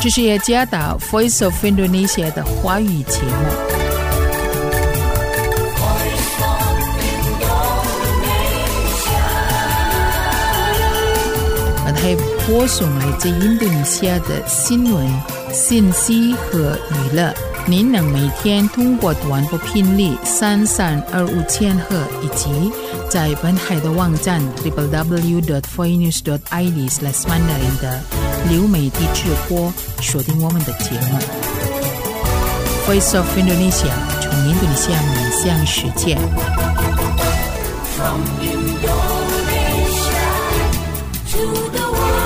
这是雅加达 Voice of Indonesia 的华语节目。还播送来自印度尼西亚的新闻、信息和娱乐。您能每天通过短波频率3325千赫以及在本海的网站 www.voinews.id/mandarin 的流媒体直播锁定我们的节目。Voice of Indonesia 从印度尼西亚面向世界。From Indonesia to the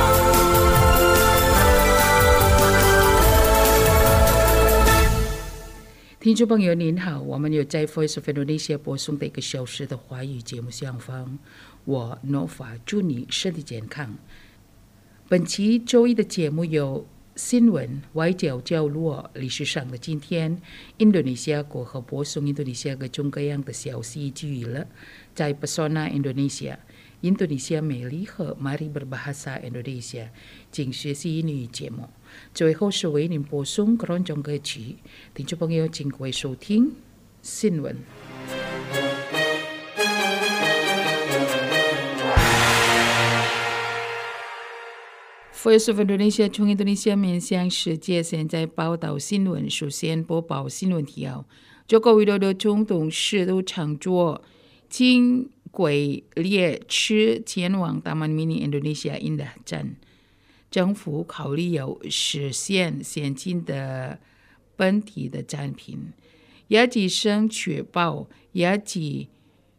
听众朋友您好，我们有在 Voice of Indonesia 播送的1个小时的华语节目上方，我 Nova 祝你身体健康。本期周一的节目有新闻、外交角落、历史上的今天、印度尼西亚国和播送印度尼西亚各种各样的消息及娱乐。在 Pesona Indonesia， 印度尼西亚美丽和 Mari Berbahasa Indonesia 请学习英语节目。最后是为您播送各种歌曲，听众朋友请各位收听新闻。Voice of Indonesia 从印度尼西亚面向世界，现在报道新闻。首先播报新闻提要：Joko Widodo 总统试图乘坐轻轨列车前往Taman Mini Indonesia Indah站。政府考虑有实现先进的本地的产品。亚吉生确保亚吉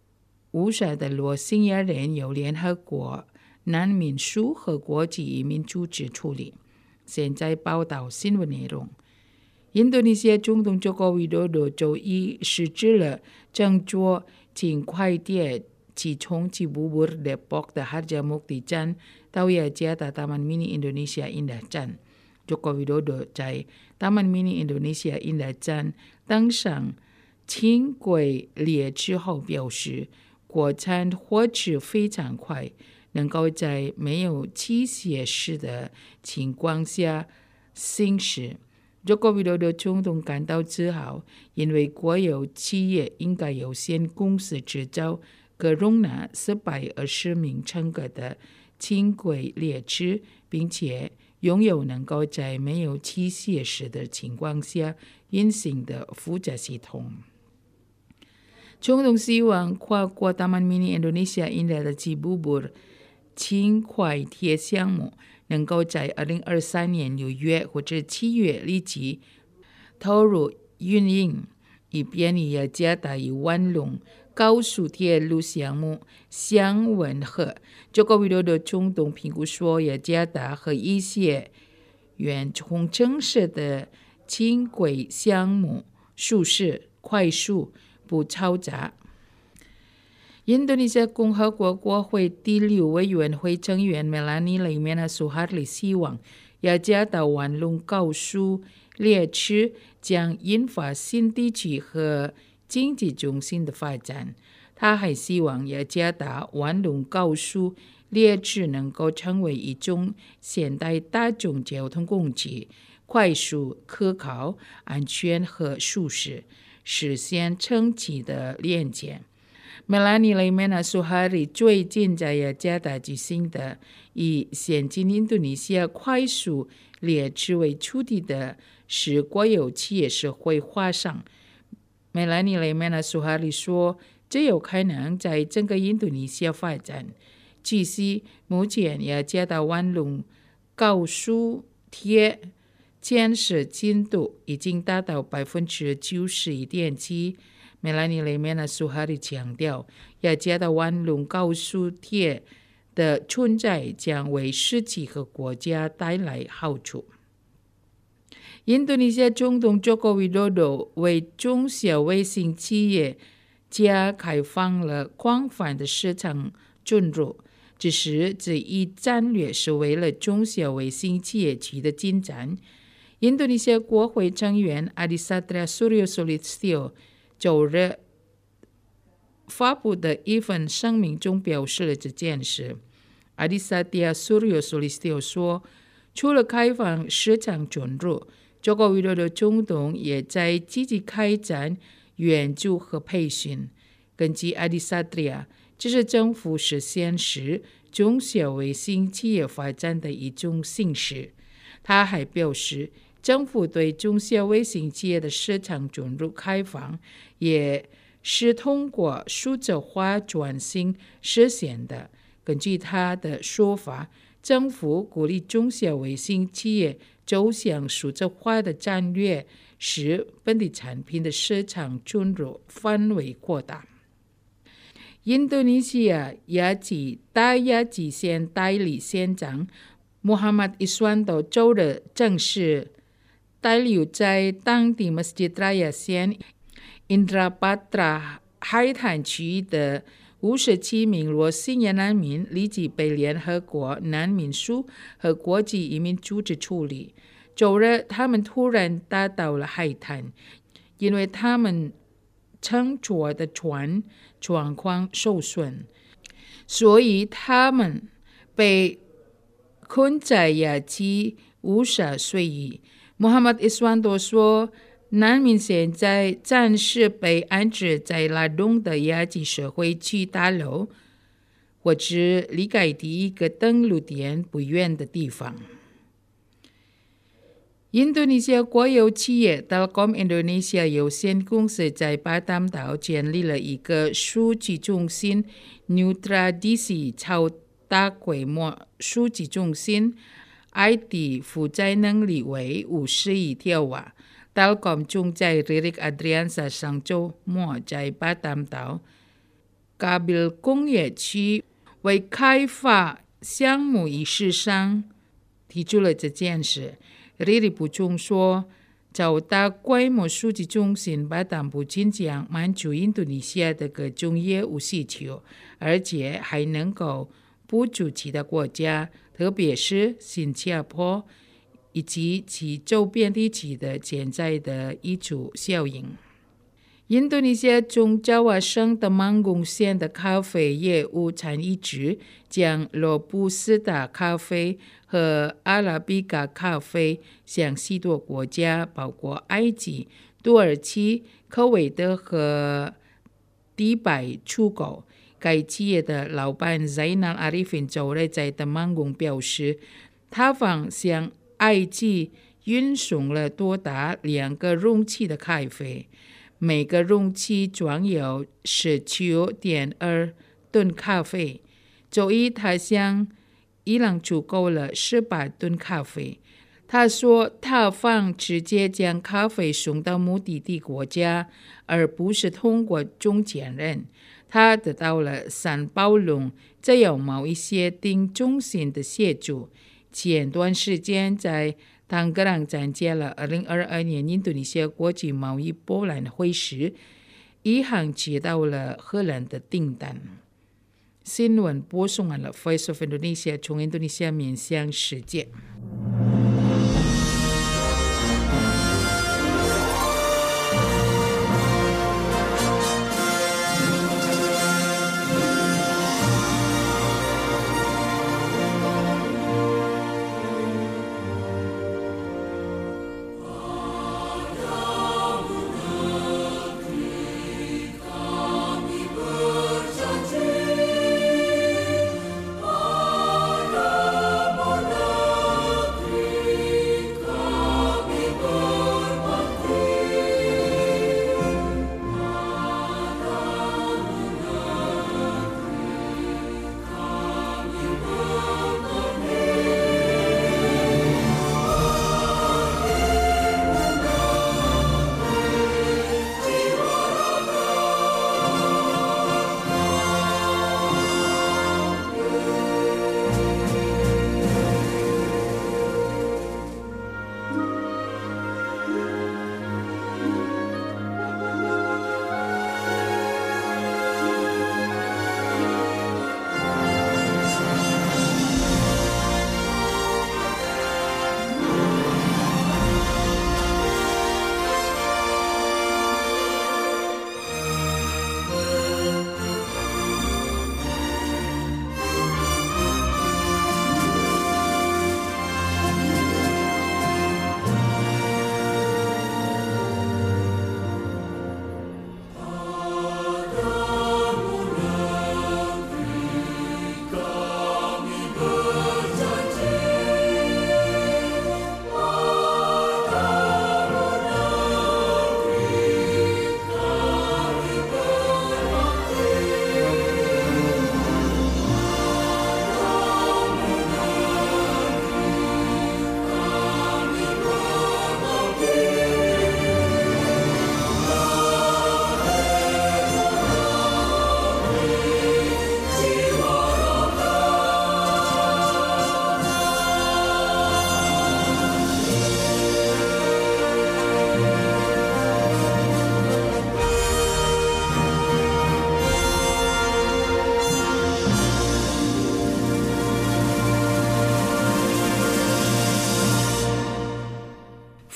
50的罗兴亚人由联合国难民署和国际移民组织处理。现在报道新闻内容。印度尼西亚总统Joko Widodo周一实施了乘坐轻快铁从Cibubur Depok 的Harjamukti站到雅加达 Taman Mini Indonesia Indah 站。Joko Widodo 在 Taman Mini Indonesia Indah 站登上轻轨列车后表示，国产火车非常快，能够在没有机械式的情况下行驶。Joko Widodo 总统感到自豪，因为国有企业应该有限公司制造可容纳420名乘客的轻轨列车，并且拥有能够在没有机械式的情况下运行的复杂系统。总统希望跨过 Taman Mini Indonesia Indah 的Cibubur轻快铁项目能够在2023年6月或者7月立即投入运营，以便与雅加达与万隆高速铁路项目相吻合。Joko Widodo 总统评估说，雅加达和一些原冲城市的轻轨项目舒适、快速、不嘈杂。印度尼西亚共和国国会第6委员会成员 Melanie Laimena Soeharli 希望雅加达万隆高速列车将引发新地区和经济中心的发展。他还希望雅加达万隆高速列车能够成为一种现代大众交通工具，快速、可靠、安全和舒适，实现长期的连接。Melanie Laimena Soeharli 最近在雅加达举行的以先进印度尼西亚快速列车为主题的是国有企业社会画上。Melanie Laimena Soeharli 说，这有可能在整个印度尼西亚发展。据悉，目前雅加达万隆高速铁建设进度已经达到91.7%。Melanie Laimena Soeharli 强调，雅加达万隆高速铁的存在将为实际和国家带来好处。印度尼西亚总统 Joko Widodo 为中小微型企业家开放了广泛的市场准入，只是这一战略是为了中小微型企业取得进展。印度尼西亚国会成员 Adisatria Suryosolistio 周日发布的一份声明中表示了这件事。Adisatria Suryosolistio 说， 除了开放市场准入，中国委托的中东也在积极开展援助和培训。根据阿迪萨特亚，这是政府实现时中小微型企业发展的一种形式。他还表示，政府对中小微型企业的市场准入开放，也是通过数字化转型实现的。根据他的说法，政府鼓励中小微型企业走向数字化的战略，使本地产品的市场准入范围扩大。印度尼西亚大雅吉县代理县长Muhammad Iswanto周日证实，滞留在当地 Masjid Raya 县 Indrapatra 海滩区域的57名罗兴亚难民立即被联合国难民署和国际移民组织处理。周日，他们突然打到了海滩，因为他们乘坐的船状况受损，所以他们被困在雅基，无法随意。Muhammad Iswanto 说，难民现在暂时被安置在拉东的雅基社会区大楼，或者离开第一个登陆点不远的地方。印度尼西亚国有企业 Telkom Indonesia 有限公司在巴淡岛建立了一个数据中心 Nutrisi 超大规模数据中心 ，IT 负载能力为50亿兆瓦。Telkom 总裁 Ririk Adriansa 上周末在巴淡岛Kabil 工业区为开发项目仪式上提出了这件事。Ririk 补充说，超大规模数据中心不但不仅将满足印度尼西亚的各种业务需求，而且还能够补助其他国家，特别是新加坡以及其周边地区的潜在的益处效应。印度尼西亚中爪哇省的曼贡县的咖啡业务产业局将罗布斯塔咖啡和阿拉比卡咖啡向许多国家，包括埃及、土耳其、科威特和迪拜出口。该企业的老板 Zainal Arifin 周日在的曼贡表示，他方向埃及运送了多达2个容器的咖啡，每个容器装有 19.2 吨咖啡。周一，他向伊朗出口了18吨咖啡。他说，他方直接将咖啡送到目的地国家，而不是通过中间人。他得到了三包容自由贸易协定中心的协助。前段时间在坦格朗参加了2022年印度尼西亚国际贸易博览会时，一行接到了荷兰的订单。新闻播送完了 Voice of Indonesia 从印度尼西亚面向世界。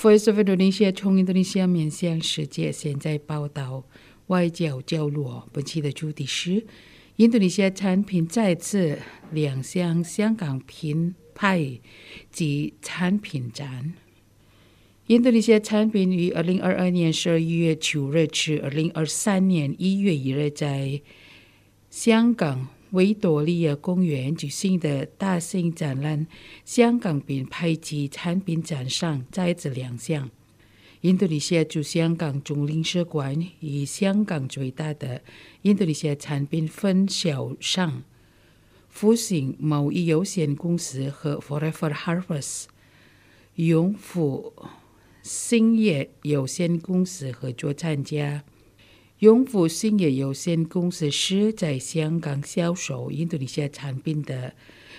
Voice of Indonesia 从印度尼西亚面向世界，现在报道外交角落。本期的主题是印度尼西亚产品再次亮相香港品牌及产品展。印度尼西亚产品于2022年12月9日至2023年1月1日在香港维多利亚公园举行的大型展览香港品牌及产品展上再次亮相。印度尼西亚驻香港总领事馆与香港最大的印度尼西亚产品分销商复兴贸易有限公司和 Forever Harvest 永福兴业有限公司合作参加。永福兴业有限公司是在香港销售印度尼西亚产品的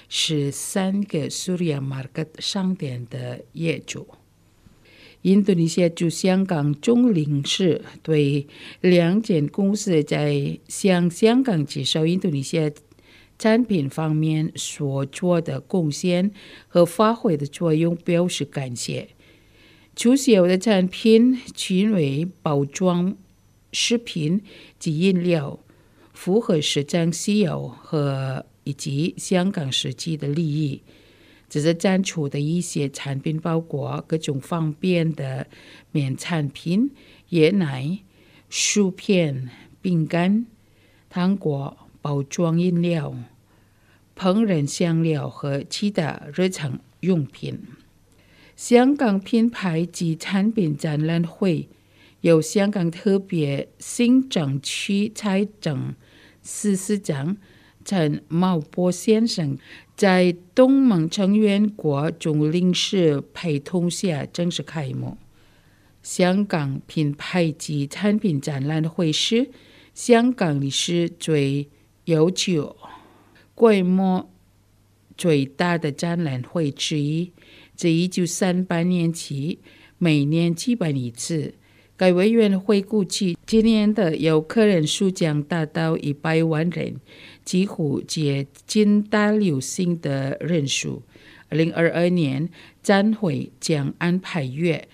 13个 Surya Market 商店的业主。印度尼西亚驻香港总领事对两间公司在向香港介绍印度尼西亚产品方面所做的贡献和发挥的作用表示感谢。出售的产品均为包装食品及饮料，符合市场需要和以及香港实际的利益。只是展出的一些产品包括各种方便的面产品、椰奶、薯片、饼干、糖果、包装饮料、烹饪香料和其他日常用品。香港品牌及产品展览会由香港特别行政区财政司司长陈茂波先生在东盟成员国总领事陪同下正式开幕。香港品牌及产品展览会是香港历史最悠久、规模最大的展览会之一，自1938年起每年举办一次。该委员会估计今年的游客人数将达到100万人，几乎接近大流行的人数。2022年展会将安排约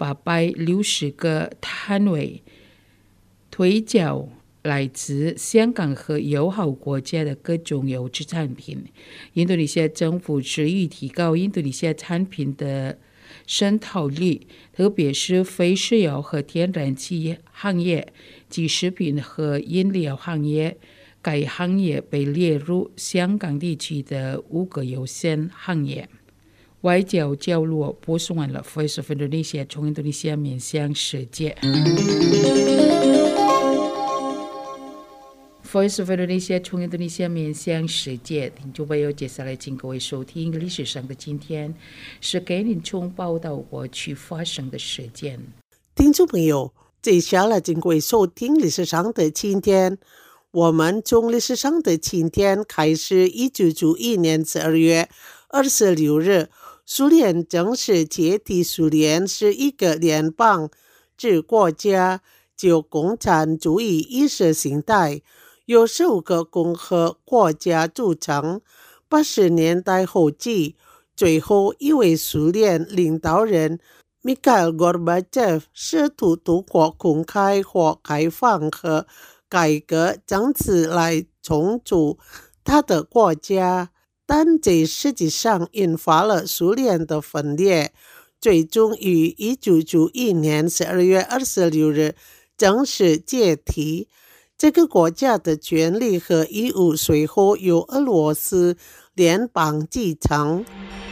860个摊位，推销来自香港和友好国家的各种优质产品。印度尼西亚政府致力提高印度尼西亚产品的渗透率，特别是非石油和天然气行业及食品和饮料行业。该行业被列入香港地区的5个优先行业。外交角落播送完了 Voice of Indonesia 从印度尼西亚面向世界。Voice of Indonesia 从印度尼西亚面向世界，听众朋友，接下来请各位收听历史上的今天，是给您从报道过去发生的事件。 听众朋友，接下来请各位收听历史上的今天。我们从历史上的今天开始，1991年12月26日，苏联正式解体。苏联是一个联邦制国家，具有共产主义意识形态，由15个共和国家组成。80年代后期，最后一位苏联领导人Mikhail Gorbachev 试图通过公开或开放和改革政策来重组他的国家，但这实际上引发了苏联的分裂，最终于1991年12月26日正式解体。这个国家的权利和义务随后由俄罗斯联邦继承。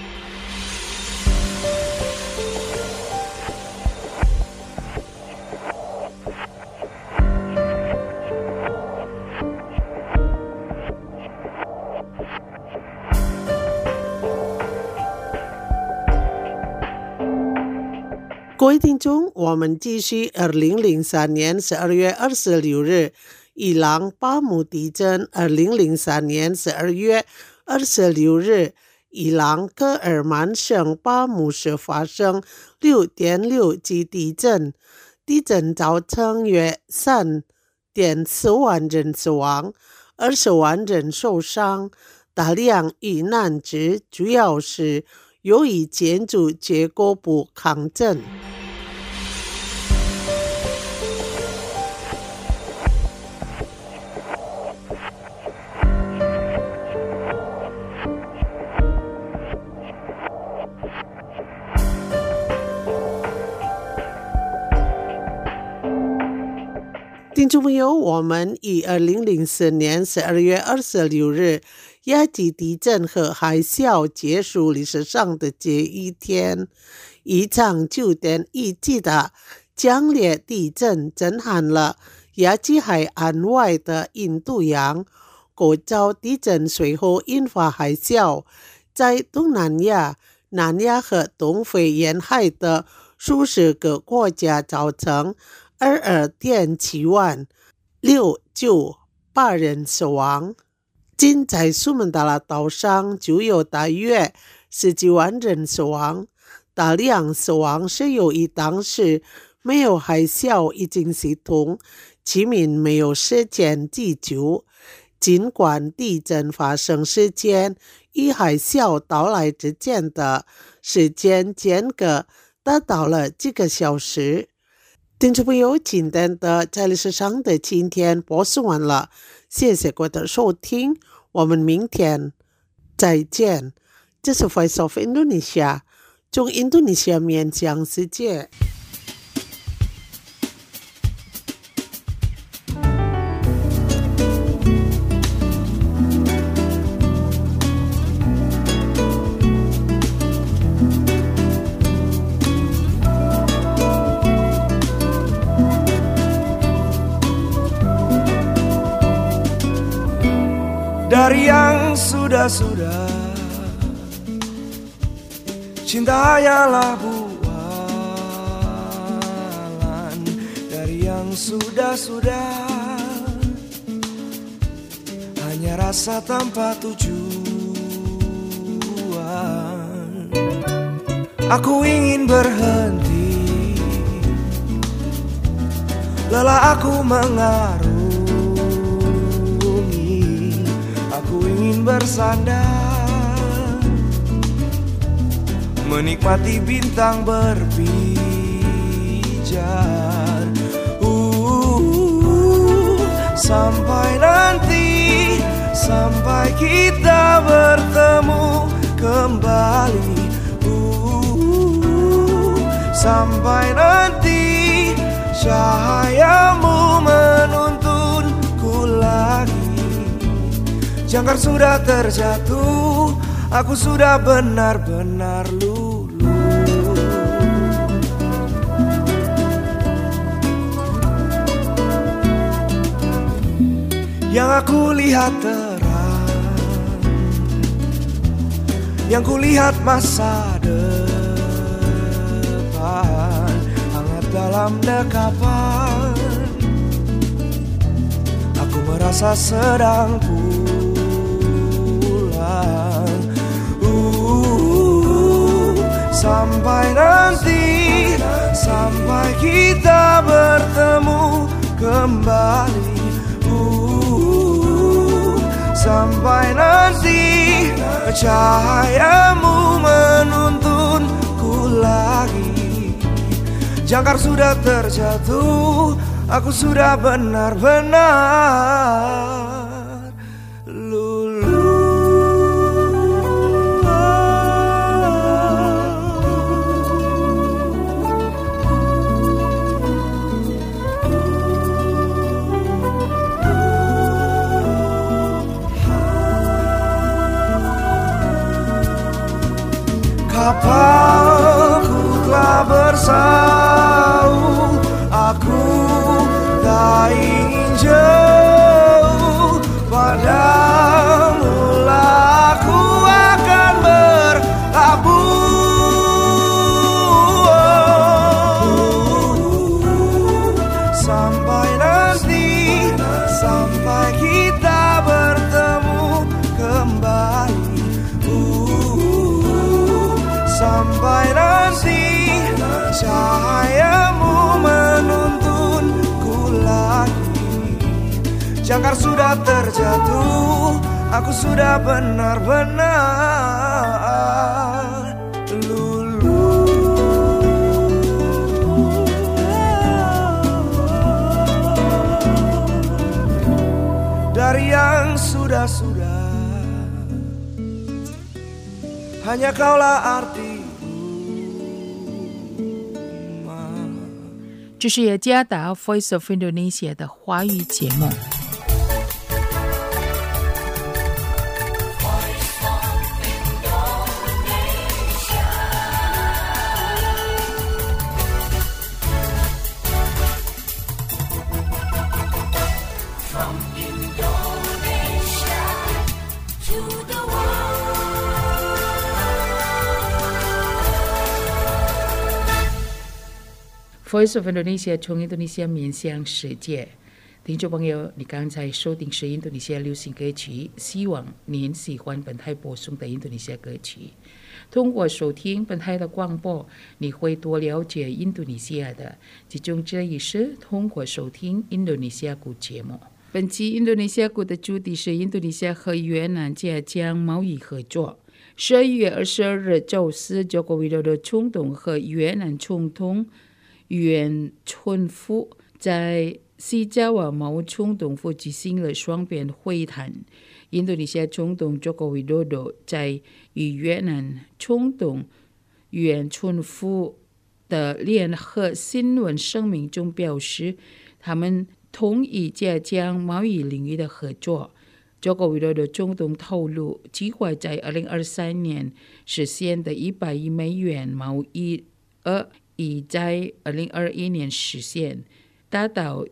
各位听众，我们继续2003年12月26日伊朗巴姆地震。2003年12月26日，伊朗戈尔曼省巴姆市发生 6.6 级地震，地震造成约 3.4 万人死亡，20万人受伤，大量遇难者主要是由于建筑结构不抗震。 听众朋友，我们以2004年12月26日亚吉地震和海啸结束历史上的这一天，一场9.1级的强烈地震震撼了亚吉海岸外的印度洋。国遭地震随后引发海啸，在东南亚、南亚和东非沿海的数十个国家造成22.7万698人死亡。仅在苏门答腊岛上就有大约10几万人死亡。大量死亡是由于当时没有海啸预警系统，居民没有时间急救。尽管地震发生时间与海啸到来之间的时间间隔达到了几个小时。听众朋友，今天的在历史上的今天播送完了，谢谢各位的收听，我们明天再见。这是 Voice of Indonesia， 从印度尼西亚面向世界。 Dari yang sudah-sudah, cinta hanyalah bualan. Dari yang sudah-sudah, hanya rasa tanpa tujuan. Aku ingin berhenti, lelah aku mengarungi. Aku ingin bersandar, menikmati bintang berpijar. Sampai nanti, sampai kita bertemu kembali. Sampai nanti cahayamu menuntunku lagi. Jangkar sudah terjatuh, aku sudah benar-benar luluh. Yang aku lihat terang, yang ku lihat masa depan, hangat dalam dekapan. Aku merasa sedang sampai nanti, sampai kita bertemu kembali. Sampai nanti cahayamu menuntunku lagi. Jangkar sudah terjatuh, aku sudah benar-benar kapalku telah bersauh, aku tak ingin jauh, padamu lah aku akan berlabuh. Sampai nanti, sampai kita bertemu kembali. Sampai nanti cahayamu menuntunku lagi. Jangkar sudah terjatuh, aku sudah benar-benar luluh. Dari yang sudah-sudah, hanya kaulah arti. 这是雅加达 Voice of Indonesia 的华语节目。Voice of Indonesia 从印度尼西亚面向世界，听众朋友，你刚才收听是印度尼西亚流行歌曲，希望您喜欢本台播送的印度尼西亚歌曲。通过收听本台的广播，你会多了解印度尼西亚的，其中之一是通过收听印度尼西亚鼓节目。本期印度尼西亚鼓的主题是印度尼西亚和越南加强贸易合作。12月22日周四，Joko Widodo总统和越南总统阮春福在西爪哇贸总统府举行了双边会谈。印度尼西亚总统 Joko Widodo 在与越南总统阮春福的联合新闻声明中表示，他们同意加强贸易领域的合作。Joko Widodo 总统透露，计划在2023年实现的100亿美元贸易额已在2021年实现，达到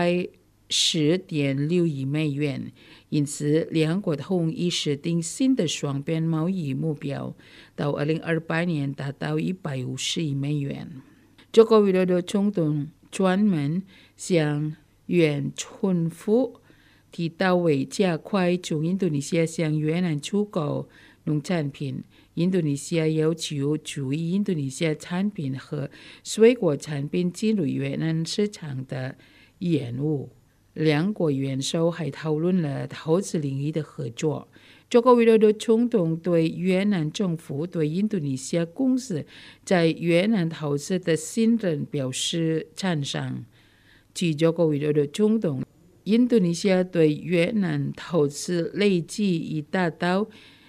110.6亿美元。因此，两国同意设定新的双边贸易目标，到2028年达到150亿美元。Joko Widodo 总统专门向阮春福提到，为加快从印度尼西亚向越南出口农产品，印度尼西亚要求注意印度尼西亚产品和水果产品进入越南市场的延误。两国元首还讨论了投资领域的合作。Joko Widodo 总统对越南政府对印度尼西亚公司在越南投资的信任表示赞赏。据 Joko Widodo 总统，印度尼西亚对越南投资累计已达到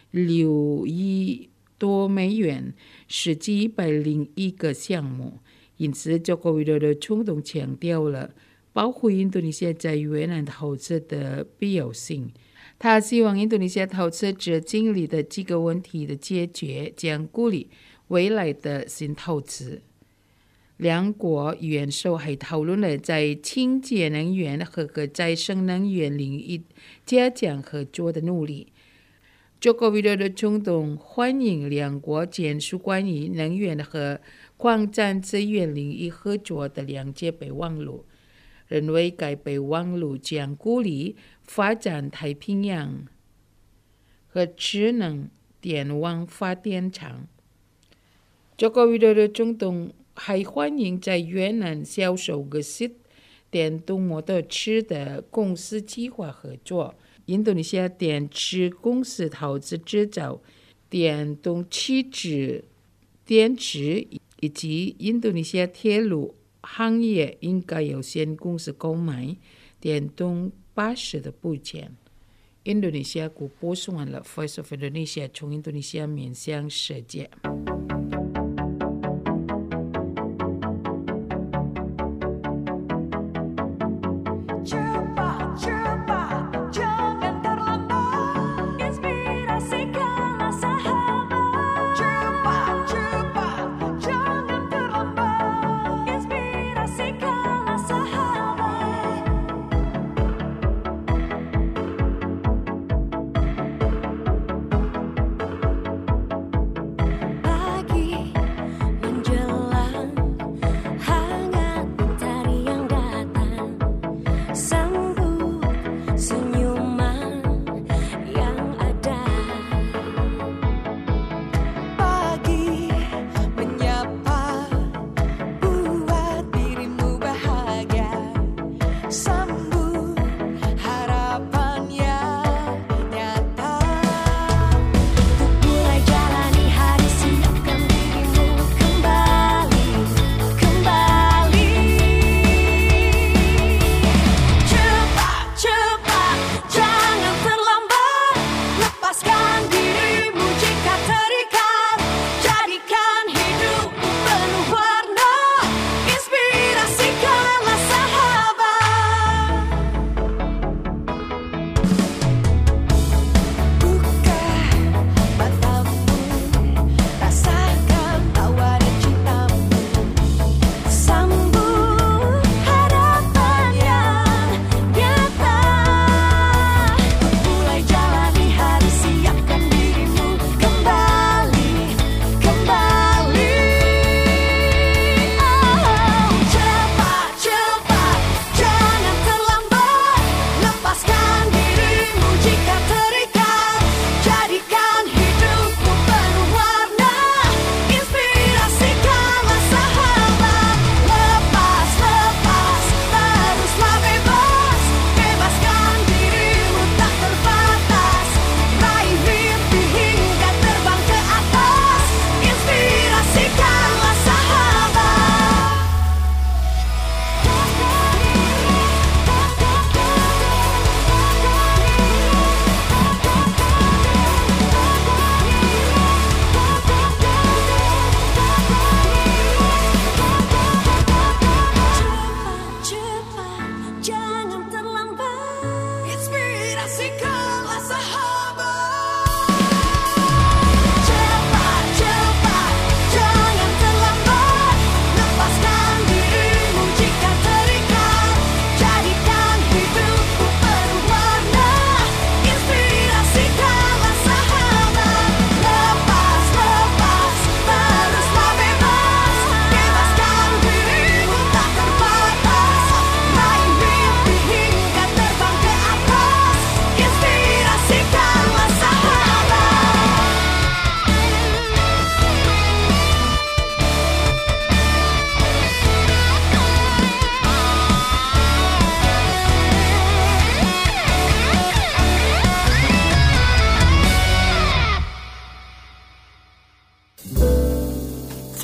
6亿多美元，涉及101个项目。因此 Joko Widodo 总统强调了保护印度尼西亚在越南投资的必要性。他希望印度尼西亚投资者经历的几个问题的解决，将鼓励未来的新投资。两国元首还讨论了在清洁能源和可再生能源领域加强合作的努力。Joko Widodo 总统欢迎两国签署关于能源和矿产资源领域合作的两届备忘录，认为该备忘录将鼓励发展太平洋和智能电网发电厂。Joko Widodo 总统还欢迎在越南销售各式电动摩托车的公司计划合作。印度尼西亚电池公司投资制造电动汽车电池，以及印度尼西亚铁路行业应该有限公司购买电动巴士的部件。印度尼西亚鼓播送完了 Voice of Indonesia 从印度尼西亚面向世界。 Bye.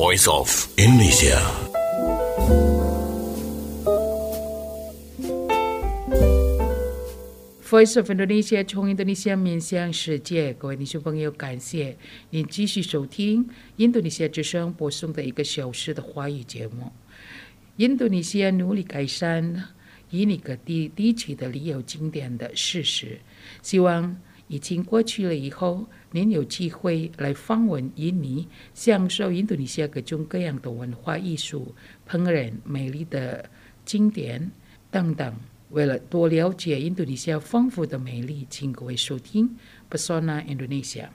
Voice of Indonesia。 Voice of Indonesia 从印度尼西亚面向世界，各位听众朋友，感谢您继续收听印度尼西亚之声播送的1个小时的华语节目。印度尼西亚努力改善印尼各地区的旅游景点的事实，希望疫情过去了以后，您有机会来访问印尼，享受印度尼西亚各种各样的文化艺术、烹饪、美丽的景点等等。为了多了解印度尼西亚丰富的美丽，请各位收听 Pesona Indonesia。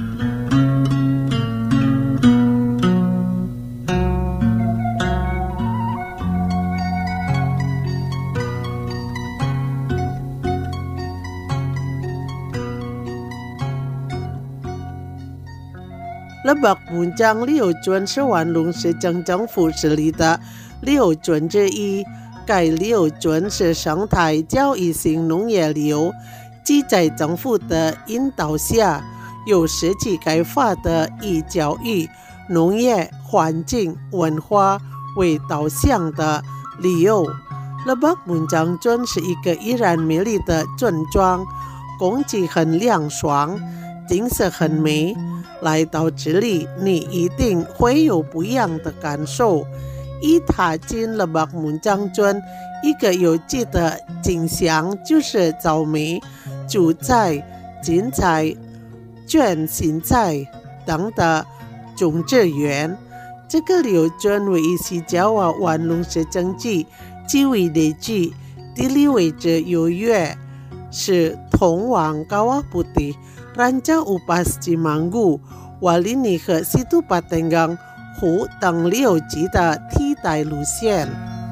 Lebak Muncang 6尊是万隆市政府设立的6尊之一。该6尊是生态教育性农业旅游，即在政府的引导下，有实际开发的以教育、农业、环境、文化为导向的旅游。Lebak Muncang 尊是一个依然美丽的村庄，空气很凉爽，景色很美。来到这里，你一定会有不一样的感受。一踏进Lebak Muncang村，一个有趣的景象就是草莓、韭菜、芹菜、卷心菜等的种植园。这个旅村位于西郊万隆市政区，地位地区，地理位置优越，是通往高瓦布地、Ranca Upas Cimanggu、Walini 和Situ Patenggang湖等旅游局的替代路线。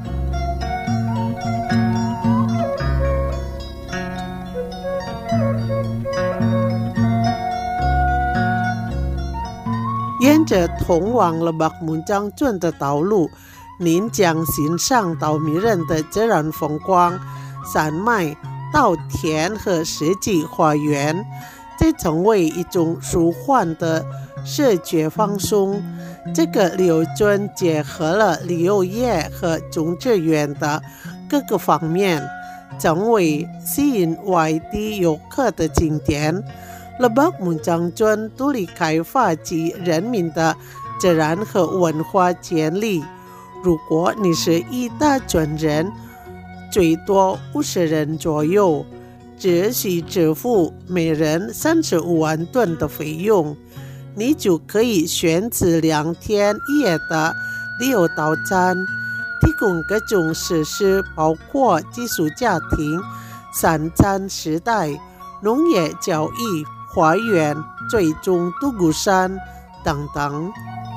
沿着通往Lebak Muncang村的道路，您将欣赏到迷人的自然风光、山脉、稻田和世纪花园，这成为一种舒缓的视觉放松。这个旅游村结合了旅游业和种植园的各个方面，成为吸引外地游客的景点。Lebak Muncang村独立开发及人民的自然和文化潜力。如果你是一大村人，最多50人左右，只需支付每人35万吨的费用，你就可以选择2天1夜的旅游套餐，提供各种设施，包括寄宿家庭、3餐时代、农业教育、花园、最终独孤山等等。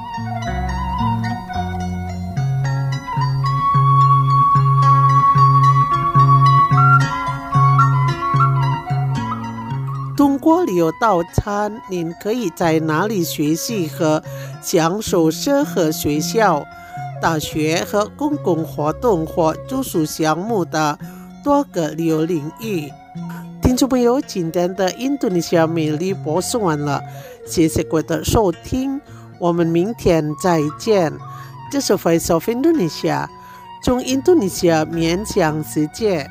通过旅游套餐，您可以在哪里学习和享受适合学校、大学和公共活动或住宿项目的多个旅游领域。听众朋友，今天的印度尼西亚美丽播送完了，谢谢各位的收听，我们明天再见。这是 Voice of Indonesia， 从印度尼西亚面向世界。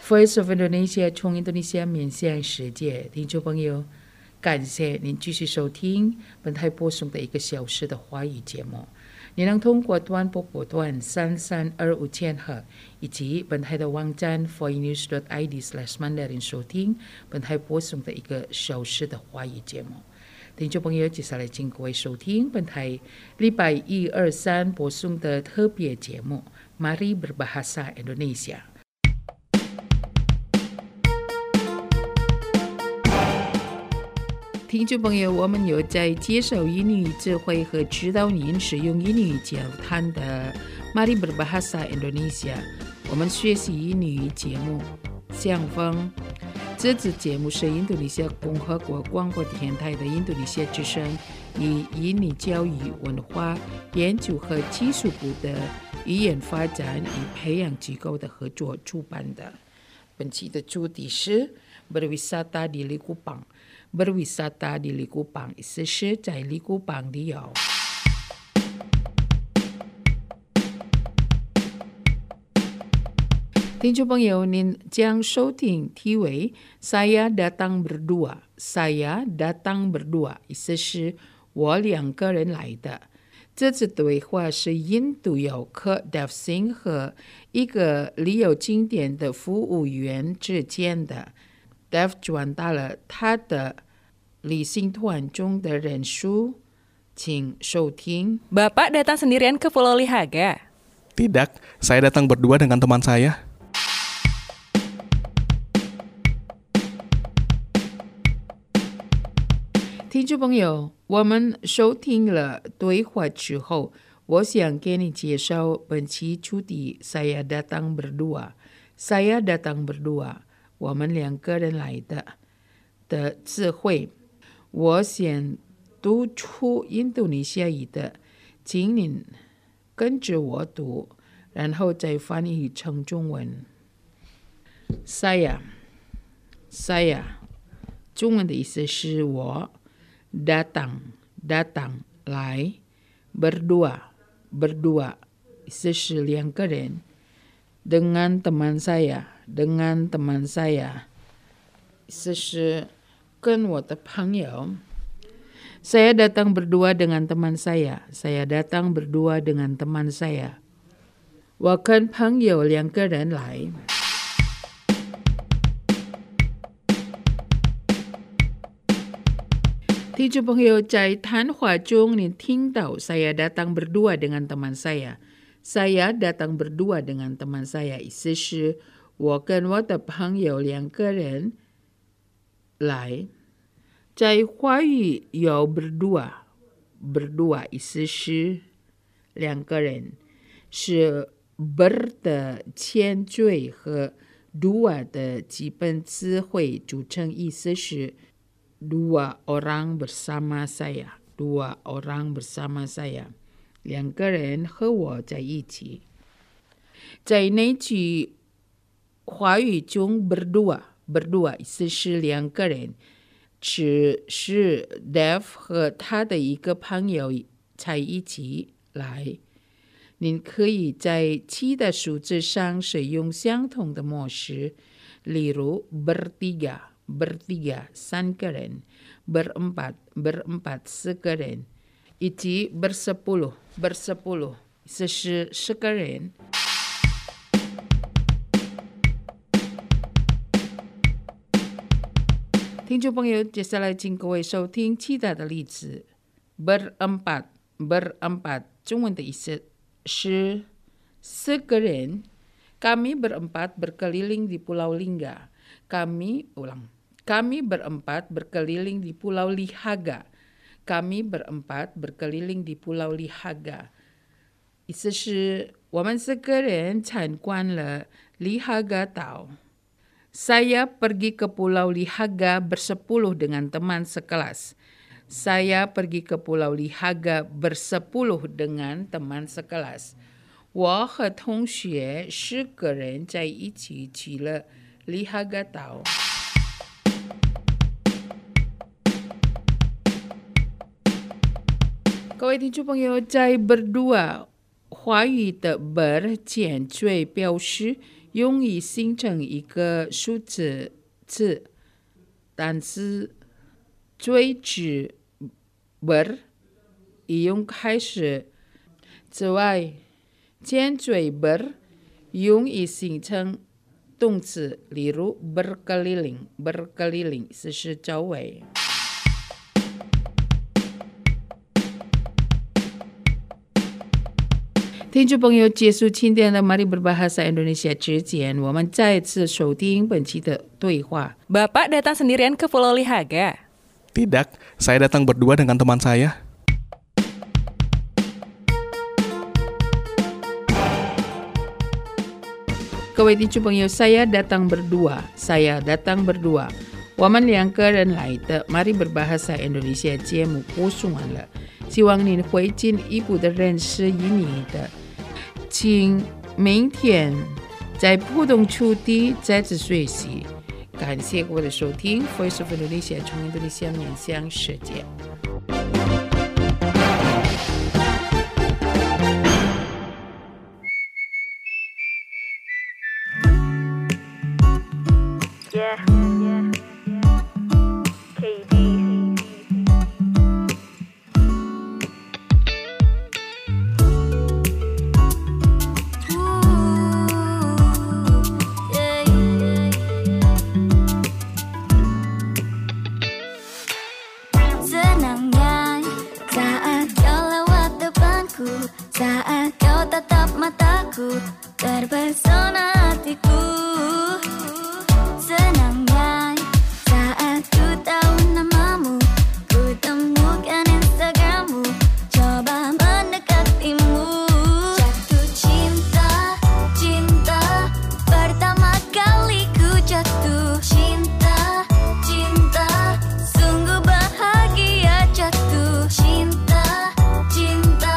Voice of Indonesia 从印度尼西亚面向世界，听众朋友，感谢您继续收听本台播送的1个小时的华语节目。你能通过短波段3325千赫以及本台的网站 voinews.id/Mandarin 收听本台播送的1个小时的华语节目。听众朋友，接下来请各位收听本台礼拜1、2、3播送的特别节目 Mari Berbahasa Indonesia。听众朋友，我们有在介绍英语智慧和指导您使用英语交谈的 Mari Berbahasa Indonesia， 我们学习英语节目相逢。这支节目是印度尼西亚共和国广播电台的印度尼西亚之声与印尼教育文化研究和技术部的语言发展与培养机构的合作出版的。本期的主题是 Berwisata di Likupang。Berwisata di Likupang 意思是在利古邦旅游。听众朋友，您将收听题为 Saya datang berdua。Saya datang berdua 意思是我2个人来的。这次对话是印度游客 Dev Singh 和一个旅游景点的服务员之间的。Dev 转达了他的旅行团中的人数，请收听。 Bapak datang sendirian ke Pulau Lihaga? Tidak, saya datang berdua dengan teman saya. 听众朋友，我们收听了对话之后，我想给你介绍本期主题 Saya datang berdua。Saya datang berdua， 我们2个人来的智慧。我先读出印度尼西亚语的，请您跟着我读，然后再翻译成中文。Saya， 中文的意思是我。datang 来。berdua 意思是2个人。dengan teman saya 意思是跟我的朋友。Saya datang berdua dengan teman saya 我跟朋友2个人来。听众朋友，在谈话中你听到 Saya datang berdua dengan teman saya。Saya datang berdua dengan teman saya 意思是我跟我的朋友2个人来。在华语有 berdua 意思是2个人，是 ber 的前缀和 dua 的基本词汇组成，意思是dua orang bersama saya 2个人和我在一起。在那句华语中 berdua 意思是2个人，只是 Dev 和他的1个朋友在一起来。您可以在其他数字上使用相同的模式，例如 bertiga 3个人， berempat 4个人，以及 bersepuluh 意思是10个人。听众朋友，接下来请各位收听其他的例子。berempat 中文的意思是4个人。Kami berempat berkeliling di Pulau Lingga. Kami berempat berkeliling di Pulau Lihaga. Kami berempat berkeliling di Pulau Lihaga. 意思是我们4个人参观了Lihaga岛。Saya pergi ke Pulau Lihaga bersepuluh dengan teman sekelas. Saya pergi ke Pulau Lihaga bersepuluh dengan teman sekelas. 我和同学10个人在一起去了Lihaga岛。各位听众朋友，在berdua华语的 ber 前缀表示用以形成一个数字词，但是最指 ber 已用开始。此外，尖嘴 ber 用以形成动词，例如 berkeliling 是周围。听众朋友，结束今天的 Mari Berbahasa Indonesia 之前，我们再次收听本期的对话。 Bapak datang sendirian ke Pulau Lihaga? Tidak, saya datang berdua dengan teman saya. Kepada 听众朋友, saya datang berdua. 我们两个人来的 Mari Berbahasa Indonesia 节目播送完了，希望您会进一步的认识印尼的。请明天在不同处地再次学习。感谢各位的收听 Voice of Indonesia 从印度尼西亚面向世界。 Saat kau tatap mataku, terpesona hatiku. Senangnya saat ku tahu namamu, ku temukan Instagrammu, coba mendekatimu. Jatuh cinta, cinta, pertama kali ku jatuh cinta, cinta, sungguh bahagia jatuh cinta, cinta.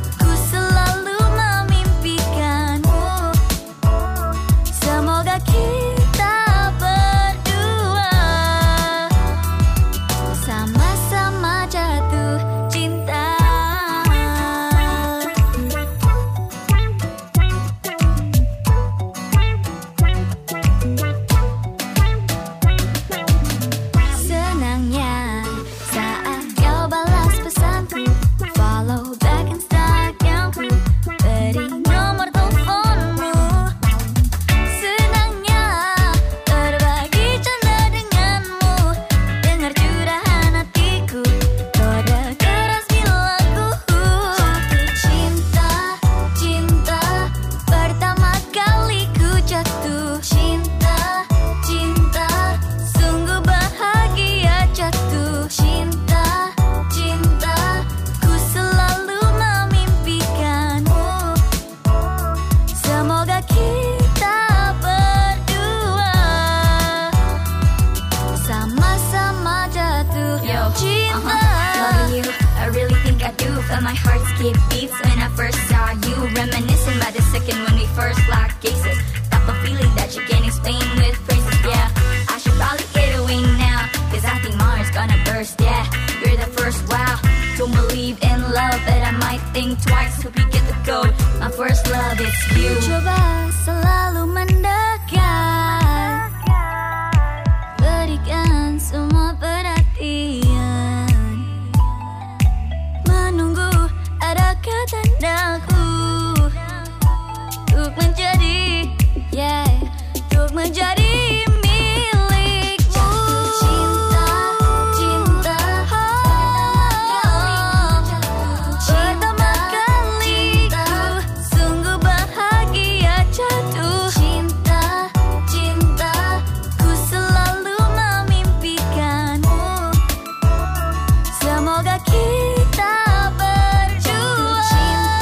My heart skip beats when I first saw you. Reminiscing by the second when we first locked cases. Got the feeling that you can't explain with phrases, yeah. I should probably get away now, cause I think my heart's gonna burst, yeah. You're the first, wow. Don't believe in love, but I might think twice. Hope you get the code. My first love, it's you. Coba selalu mendekat, berikan semua perhatian, menunggu ada tandaku untuk menjadi, yeah, untuk menjadi milikmu. Jatuh cinta, cinta, pertama kali ku sungguh bahagia jatuh cinta, cinta, ku selalu memimpikanmu. Semoga kita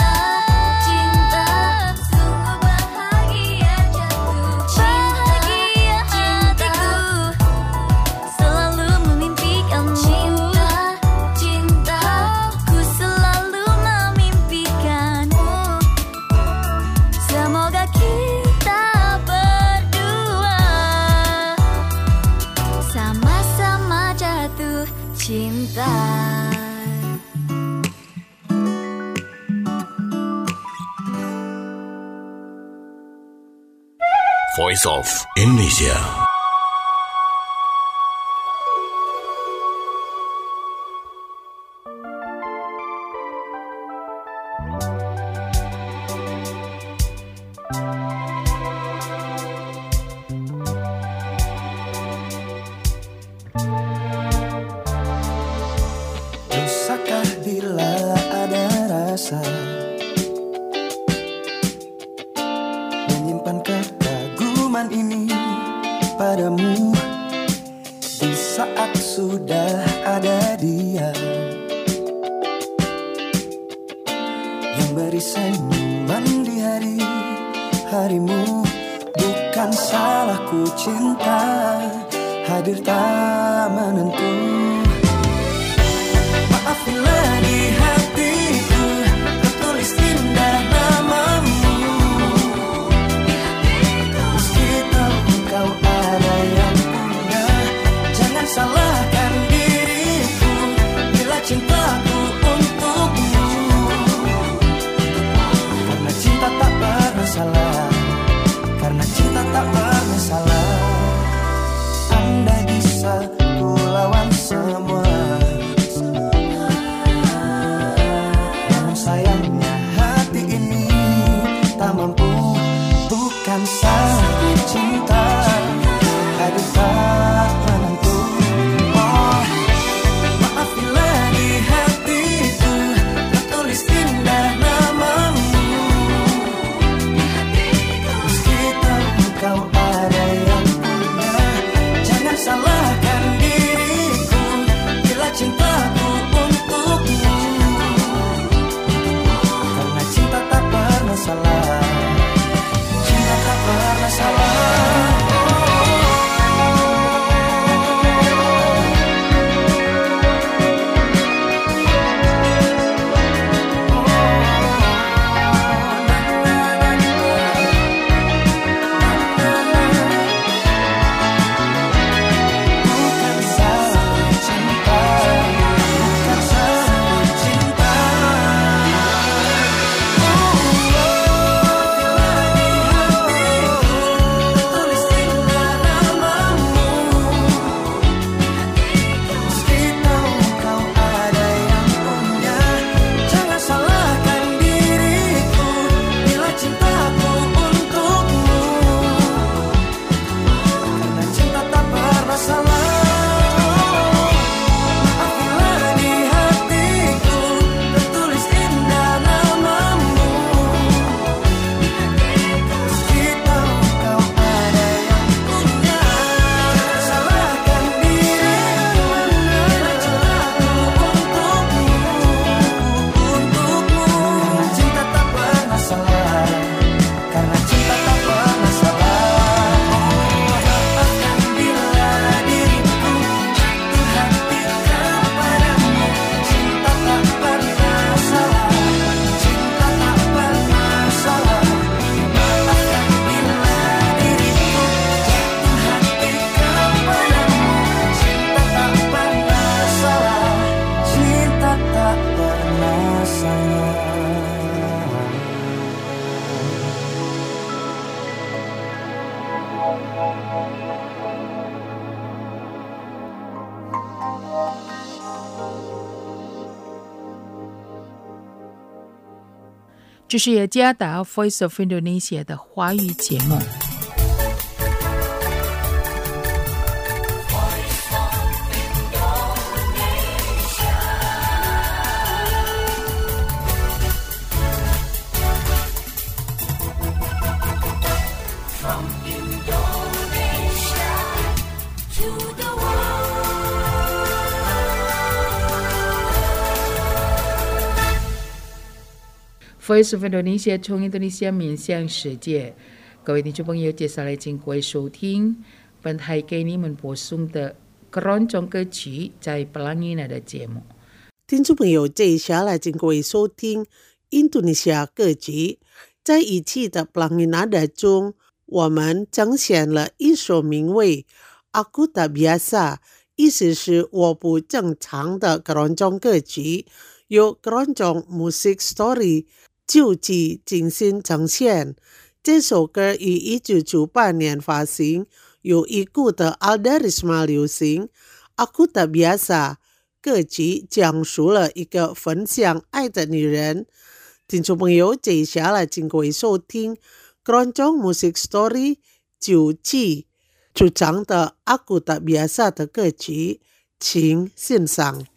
cinta, sungguh bahagia jatuh cinta. Voice of Indonesia. Dosakah bila ada rasa menyimpan kekaguman ini padamu di saat sudah ada dia yang beri senyuman di hari-harimu. Bukan salahku cinta hadir tak menentu. Maafilah di hatiku tertulis indah namamu. Meski tahu kau ada yang punya, jangan salahkan diriku bila cintaku untukmu. Karena cinta tak pernah salah, karena cinta tak pernah salah. Andai bisa ku lawan semua, sayangnya hati ini tak mampu. Bukan salahku cinta hadir tak menentu. Oh, maafilah di hatiku tertulis indah namamu. Meski tahu kau ada yang punya, jangan salahkan diriku bila cintaku untukmu. Cinta tak pernah salah, cinta tak pernah salah. Bukan salahku cinta, bukan salahku cinta. "这是雅加达 Voice of Indonesia 的华语节目。Voice of Indonesia 从印度尼西亚面向世界，各位听众朋友，接下来请各位收听本台给你们播送的keroncong歌曲在 Pelangi Nada 节目。 听众朋友，接下来请各位收听印度尼西亚歌曲。在一期的 Pelangi Nada 中，我们彰显了一首名为 Aku Tak Biasa， 意思是我不正常的 keroncong 歌曲，由 keroncong Music Story 就地精心呈现。 这首歌于1998年发行，由已故的 Alda Risma 流行。Aku Tak Biasa 歌曲讲述了一个分享爱的女人。听众朋友，接下来请各位收听 Keroncong Musik Story 9季主唱的 Aku Tak Biasa 的歌曲，请欣赏。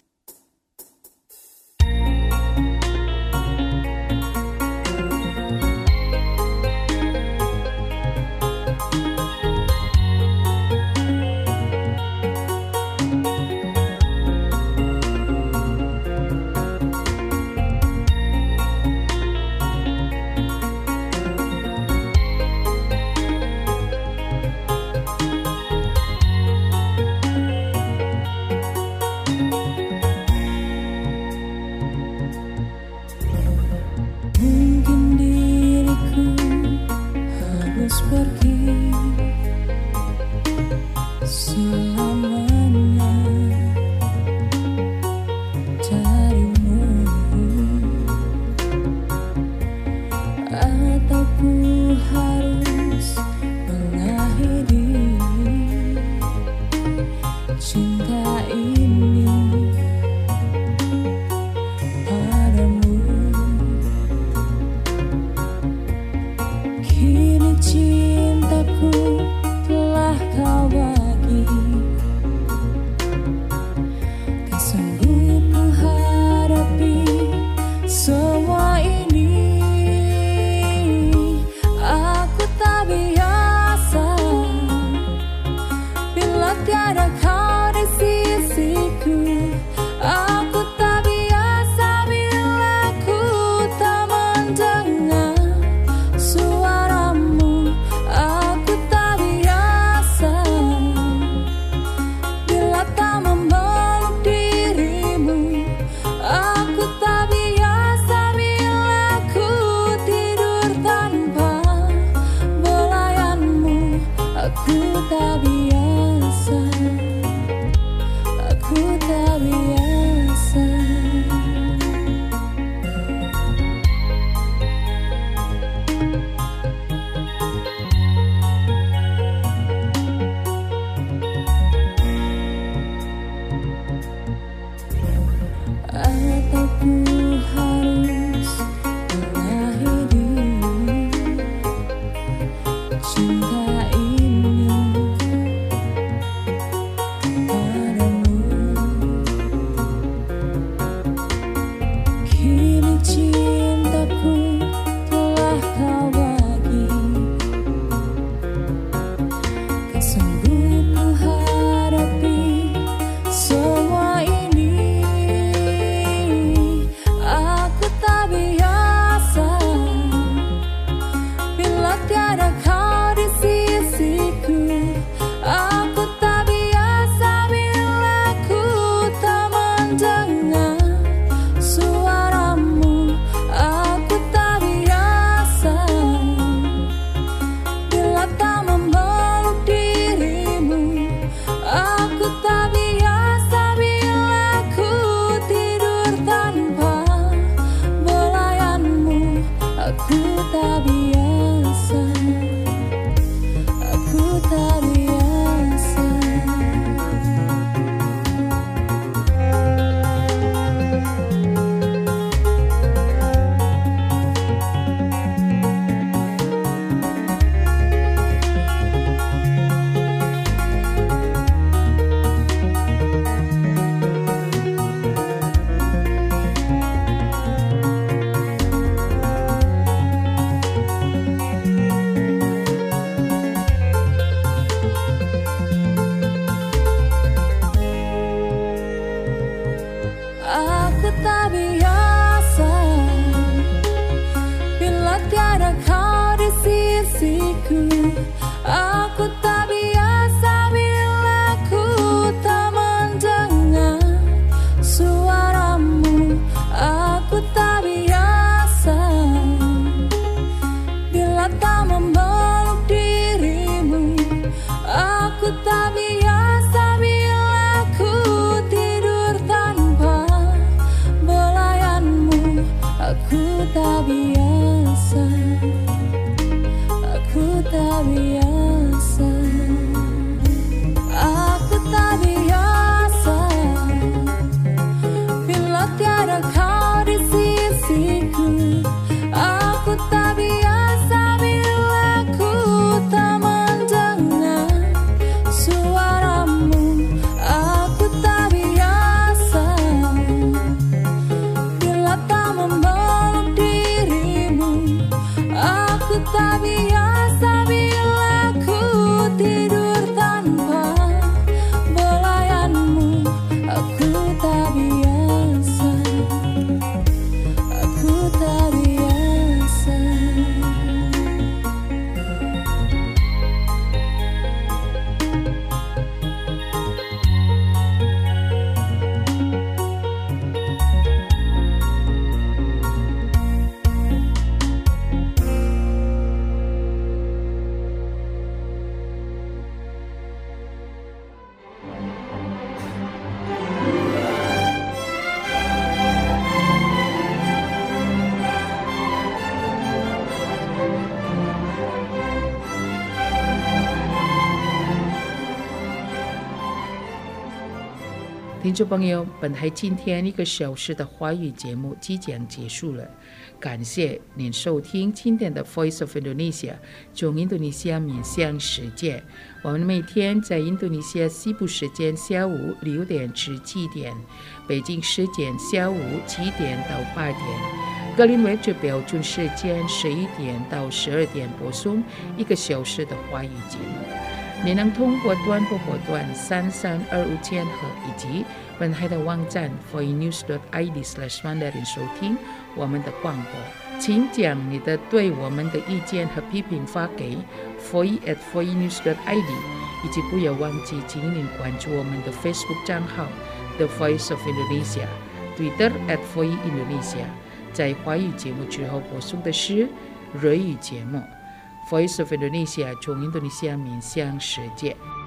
听众朋友，本台今天1个小时的华语节目即将结束了，感谢您收听今天的 Voice of Indonesia 从印度尼西亚面向世界。我们每天在印度尼西亚西部时间下午6点至7点，北京时间下午7点到8点，格林威治标准时间11点到12点播送1个小时的华语节目。你能通过短波波段3325千赫以及本台的网站 voinews.id/mandarin 收听我们的广播。请将你的对我们的意见和批评发给 voice@voinews.id， 以及不要忘记请您关注我们的 Facebook 账号 The Voice of Indonesia， Twitter @voiindonesia。在华语节目之后播送的是瑞语节目。Voice of Indonesia 从印度尼西亚面向世界。